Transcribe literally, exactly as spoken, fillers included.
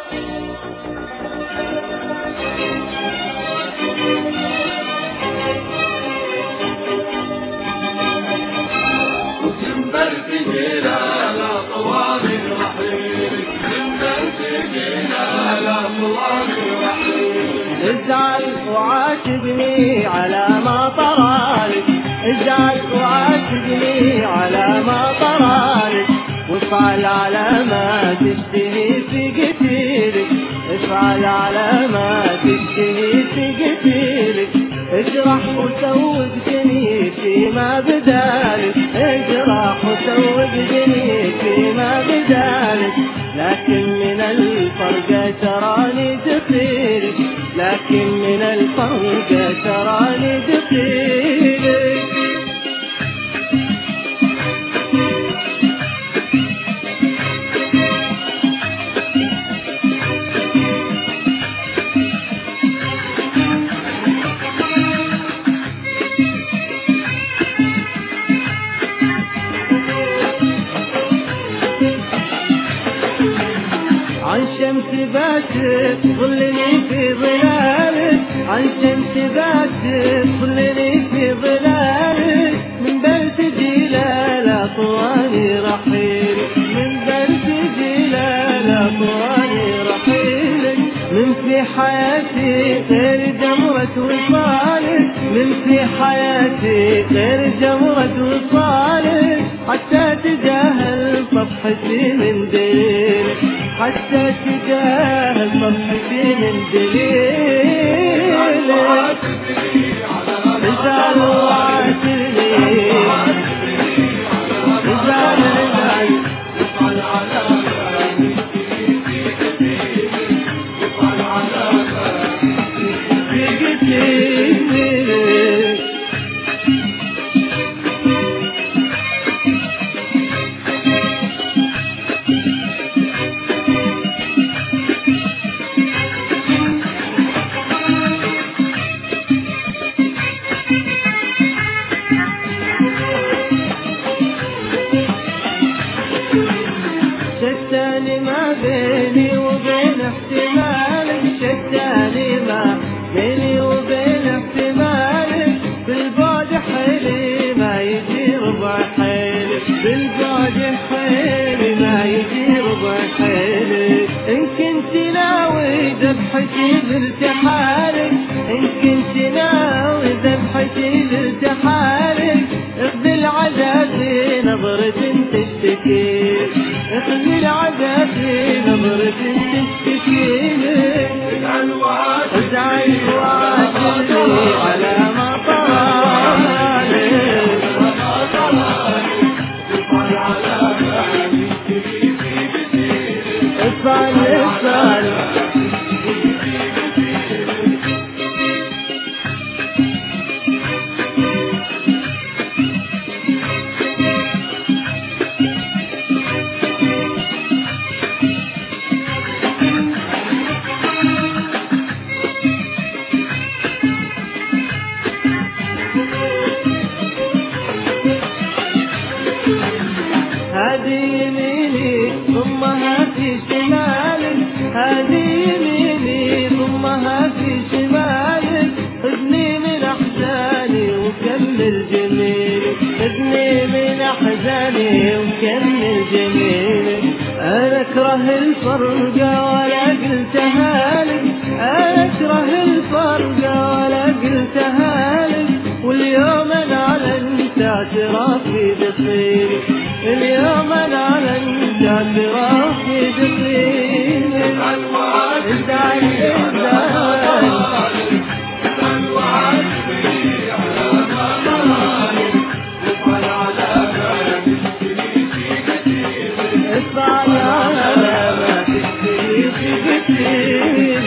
ازعل وعاتبني على ما طرالك، ازعل وعاتبني على ما طرالك، وافعل على ما تشتهي في قتيلك، افعل على ما تشتهي في قتيلك، اجرح وسوق جنيك فيما بدالك، اجرح وسوق جنيك فيما بدالك، لكن من الفرقة تراني دخيلك، لكن من الفرقة تراني دخيلك. عن شمس باتت ظلني في ظلالك، عن شمس باتت ظلني في ظلالك، من بلد جلال طواني رحيلك، من بلد جلال طواني رحيلك، من في حياتي غير جمرة وصالك، من في حياتي غير جمرة وصالك، حتى تجاهل صفحتي من دليلك، حتى تجاهل صفحتي من دليلك. ازعل وعاتبني، ازعل ازعل افعل على ما تشتهي في قتيلك، افعل على ما تشتهي في قتيلك. شتاني ما بيني وبين احتمالك، شتاني ما بيني وبين احتمالك، بالبعد حيلي ما يجي ربع حيلك، بالبعد حيلي ما يجي ربع حيلك، إن كنت ناوي ذبحتي بارتحالك، إن كنت ناوي ذبحتي بارتحالك، اخذ العذاب نظرة تشتكيك، اخذ العذاب نظرة تشتكيك. ازعل وعاتبني على ما طالك، افعل على ما تشتهي في قتيلك، افعل افعل هذه يميني ثم هذه شمالك، هذه يميني ثم هذه شمالك، خذني من أحزاني وكمل جميلك، خذني من أحزاني وكمل جميلك. أنا أكره الفرقة ولا قلتها لك، أنا أكره الفرقة ولا قلتها لك، واليوم أنا أعلنت اعترافي بخيلك، اليوم أنا أعلنت اعترافي بخيلك. ازعل وعاتبني على ما طالك، افعل على ما تشتهي في قتيلك، افعل على ما تشتهي في قتيلك.